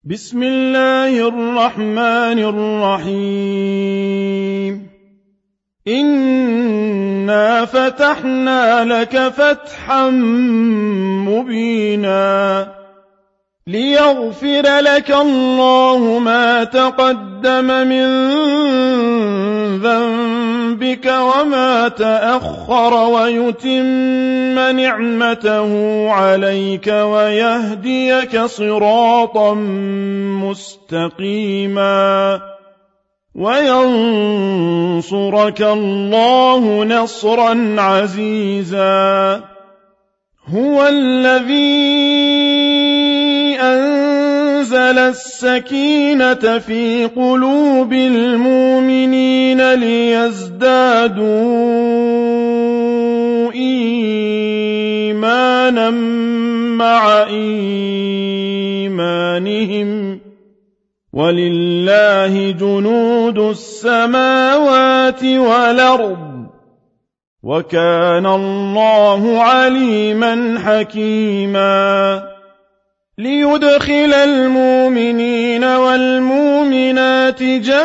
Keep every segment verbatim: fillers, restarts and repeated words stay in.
بسم الله الرحمن الرحيم إنا فتحنا لك فتحا مبينا ليغفر لك الله ما تقدم من ذنبك وما تأخر ويتم نعمته عليك ويهديك صراطا مستقيما وينصرك الله نصرا عزيزا هو الذي أنزل السكينة في قلوب المؤمنين ليزدادوا إيمانا مع إيمانهم ولله جنود السماوات والأرض وكان الله عليما حكيما ليدخل المؤمنين والمؤمنات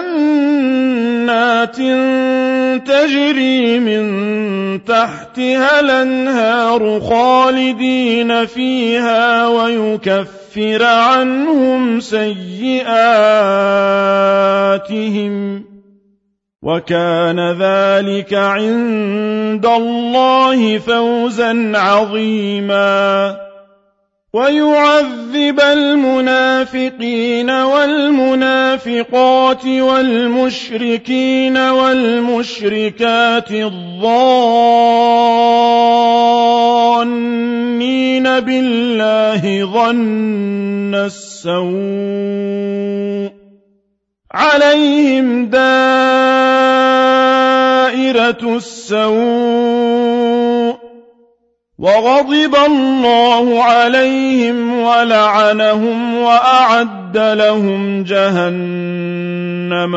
جنات تجري من تحتها الأنهار خالدين فيها ويكفر عنهم سيئاتهم وكان ذلك عند الله فوزا عظيما ويعذب المنافقين والمنافقات والمشركين والمشركات الظانين بالله ظن السوء عليهم دائرة السوء وغضب الله عليهم ولعنهم وأعد لهم جهنم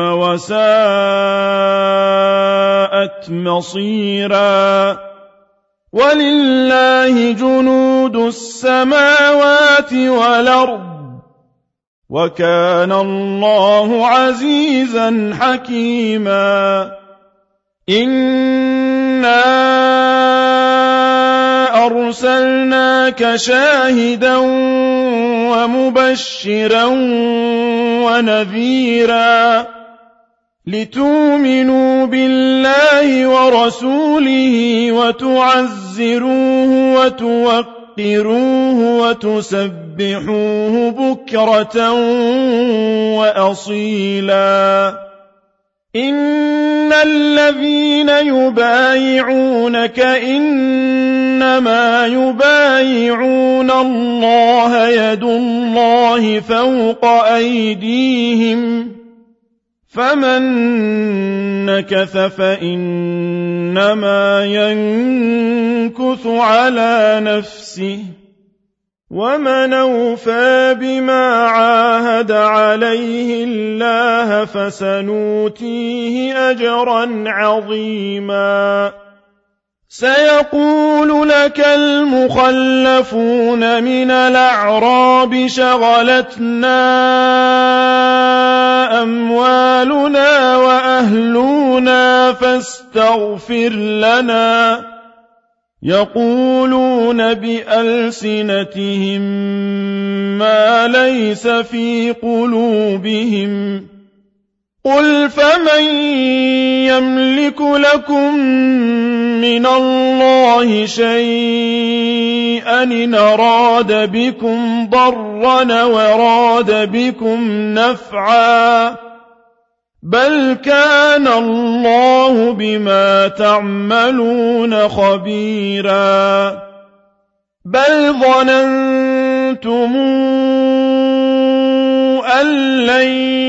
وساءت مصيرا ولله جنود السماوات والأرض وكان الله عزيزا حكيما إنا أرسلناك شاهدا ومبشرا ونذيرا لتؤمنوا بالله ورسوله وتعزروه وتوقروه وتسبحوه بكرة وأصيلا إن الذين يبايعونك إنما يبايعون الله يد الله فوق أيديهم فمن نكث فإنما ينكث على نفسه ومن أوفى بما عاهد عليه الله فسنؤتيه أجرا عظيما سيقول لك المخلفون من الأعراب شغلتنا أموالنا وأهلنا فاستغفر لنا يقولون بألسنتهم ما ليس في قلوبهم قل فمن يملك لكم من الله شيئا إن أراد بكم ضرا وراد بكم نفعا بل كان الله بما تعملون خبيرا بل ظننتم أن لن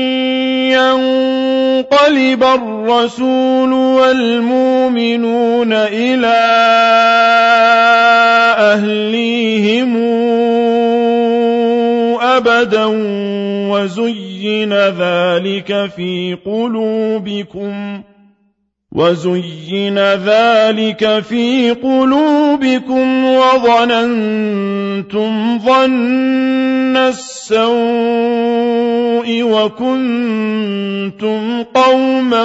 ينقلب الرسول والمؤمنون إلى أهليهم أبدا وزين ذلك في قلوبكم وزين ذلك في قلوبكم وظننتم ظن السوء وكنتم قوما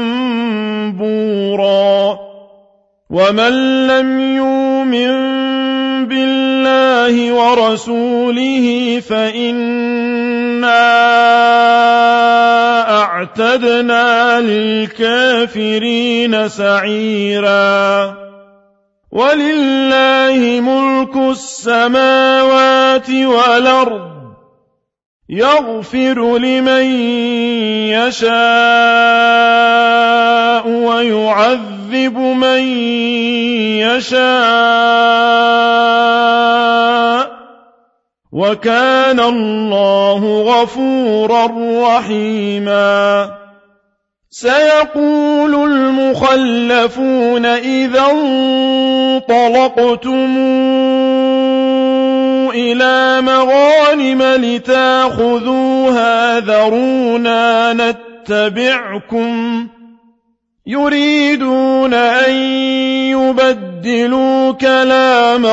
بورا ومن لم يؤمن بالله ورسوله فإنا أعتدنا للكافرين سعيرا ولله ملك السماوات والأرض يغفر لمن يشاء ويعذب من يشاء وكان الله غفورا رحيما سيقول المخلفون إذا انطلقتم إلى مغانم لتاخذوها ذرونا نتبعكم يريدون أن يبدلوا كلام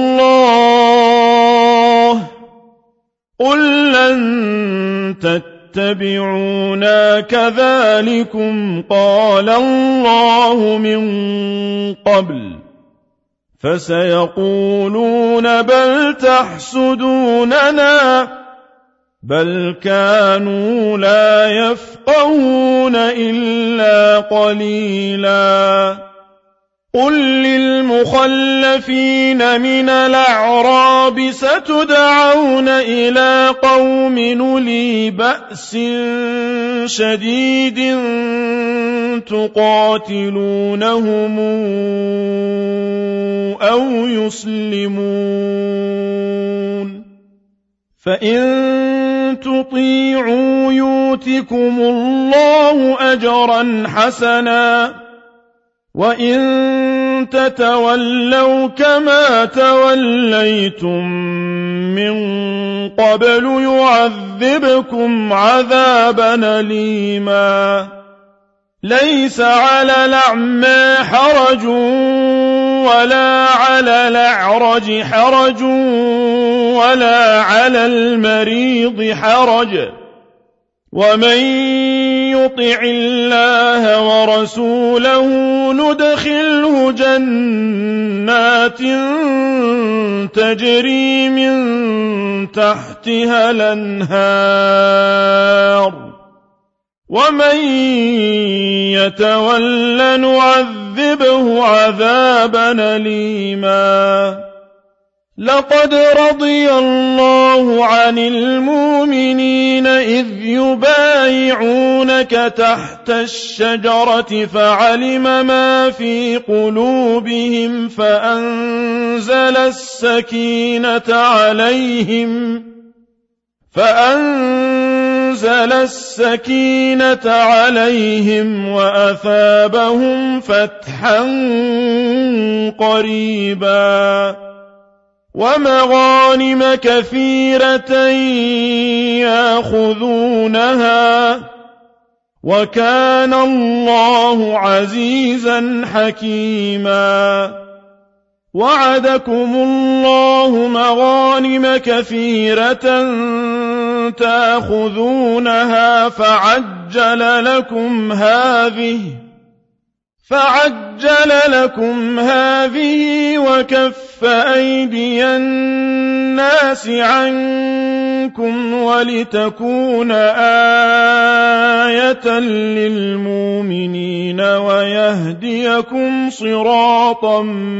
الله قل لن تتبعونا كذلكم قال الله من قبل فسيقولون بل تحسدوننا بل كانوا لا يفقهون إلا قليلا قل للمخلفين من الأعراب ستدعون إلى قوم أولي بأس شديد تقاتلونهم أو يسلمون فإن تطيعوا يؤتكم الله أجرا حسنا وإن تتولوا كما توليتم من قبل يعذبكم عذابا أليما ليس على الأعمى حرج ولا على الأعرج حرج ولا على المريض حرج ومن يطع الله ورسوله ندخله جنات تجري من تحتها الأنهار ومن يتول نعذبه عذابا أليما لقد رضي الله عن المؤمنين إذ يبايعونك تحت الشجرة فعلم ما في قلوبهم فأنزل السكينة عليهم فأنزل السكينة عليهم وأثابهم فتحا قريبا ومغانم كثيرة يأخذونها وكان الله عزيزا حكيما وعدكم الله مغانم كثيرة تأخذونها فعجل لكم هذه فعجل لكم هذه وكف أيدي الناس عنكم ولتكون آية للمؤمنين ويهديكم صراطا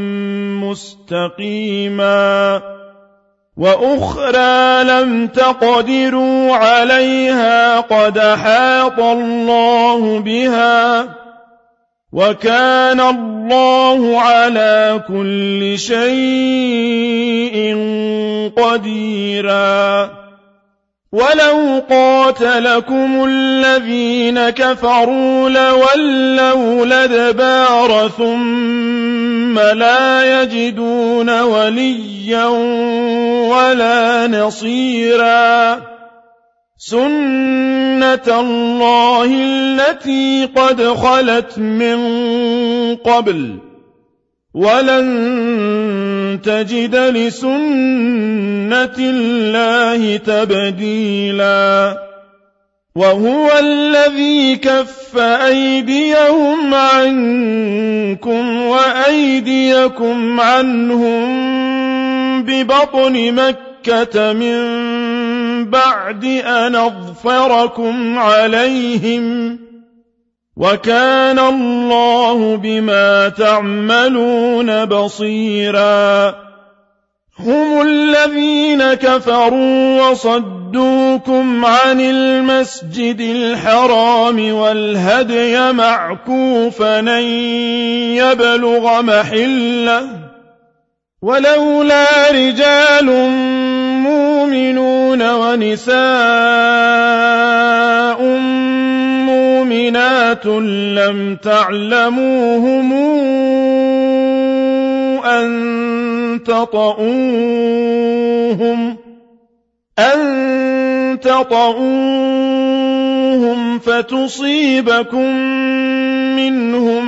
مستقيما وأخرى لم تقدروا عليها قد أحاط الله بها وكان الله على كل شيء قديرا ولو قاتلكم الذين كفروا لولوا الأدبار ثم لا يجدون وليا ولا نصيرا سنة الله التي قد خلت من قبل وَلَن تَجِدَ لِسُنَّةِ اللَّهِ تَبْدِيلًا وَهُوَ الَّذِي كَفَّ أَيْدِيَهُمْ عَنكُمْ وَأَيْدِيَكُمْ عَنْهُم بِبَطْنِ مَكَّةَ مِن بَعْدِ أَنْ أَظْفَرَكُمْ عَلَيْهِمْ وَكَانَ اللَّهُ بِمَا تَعْمَلُونَ بَصِيرًا هُمُ الَّذِينَ كَفَرُوا وَصَدُّوكُمْ عَنِ الْمَسْجِدِ الْحَرَامِ وَالْهَدْيَ مَعْكُوفًا أَن يَبْلُغَ مَحِلَّهُ وَلَوْلَا رِجَالٌ مُّؤْمِنُونَ وَنِسَاءٌ مُّؤْمِنَاتٌ لَّمْ تَعْلَمُوهُمْ أَن تطؤوهم أن تطؤوهم فتصيبكم منهم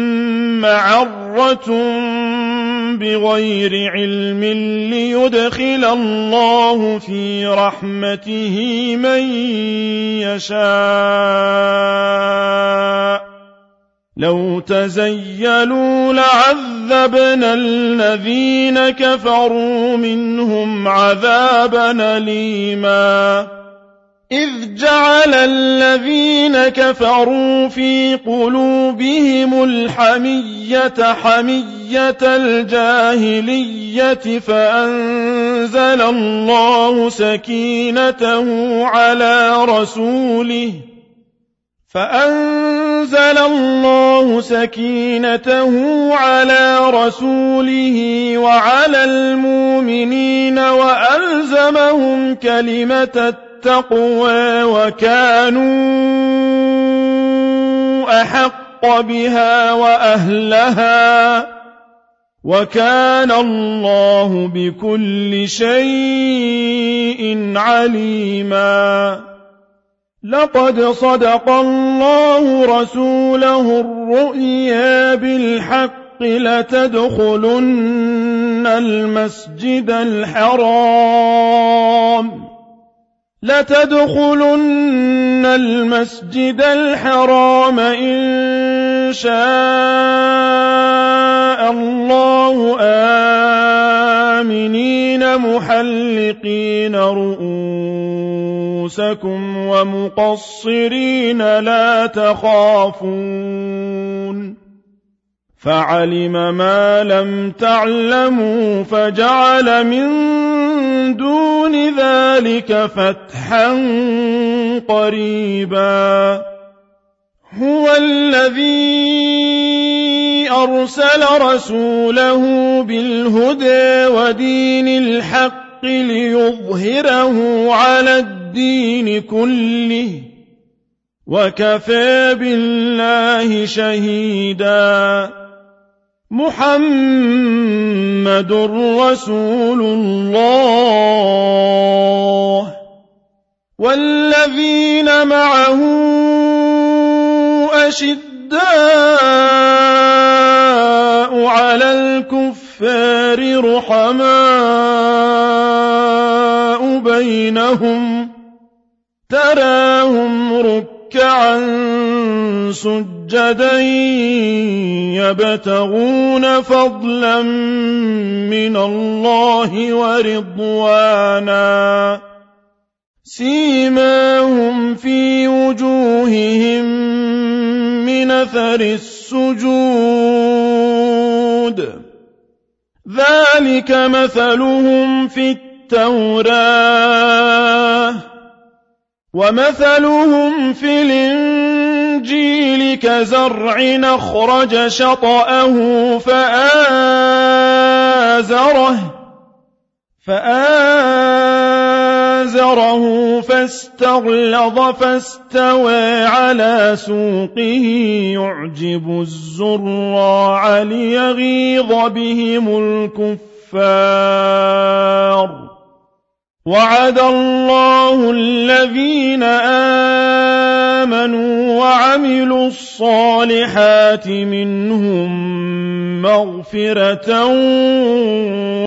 معرة بغير علم ليدخل الله في رحمته من يشاء لو تزيلوا لعذبنا الذين كفروا منهم عذابا أليما إذ جعل الذين كفروا في قلوبهم الحمية حمية الجاهلية فأنزل الله سكينته على رسوله فأنزل الله سكينته على رسوله وعلى المؤمنين وألزمهم كلمة التقوى وكانوا أحق بها وأهلها وكان الله بكل شيء عليما لقد صدق الله رسوله الرؤيا بالحق لتدخلن المسجد الحرام لتدخلن المسجد الحرام إن شاء الله آمنين محلقين رؤوسكم ومقصرين لا تخافون فعلم ما لم تعلموا فجعل من دون ذلك فتحا قريبا هو الذي أرسل رسوله بالهدى ودين الحق ليظهره على الدين كله وكفى بالله شهيدا محمد رسول الله والذين معه أشداء على الكفار رحماء بينهم تراهم ركعا سجدا يبتغون فضلا من الله ورضوانا سيماهم في وجوههم من أثر السجود ذلك مثلهم في التوراة ومثلهم في الإنجيل كزرع أخرج شطأه فآزره فآزره فاستغلظ فاستوى على سوقه يعجب الزراع ليغيظ بهم الكفار وعد الله الذين آمنوا وعملوا الصالحات منهم مغفرة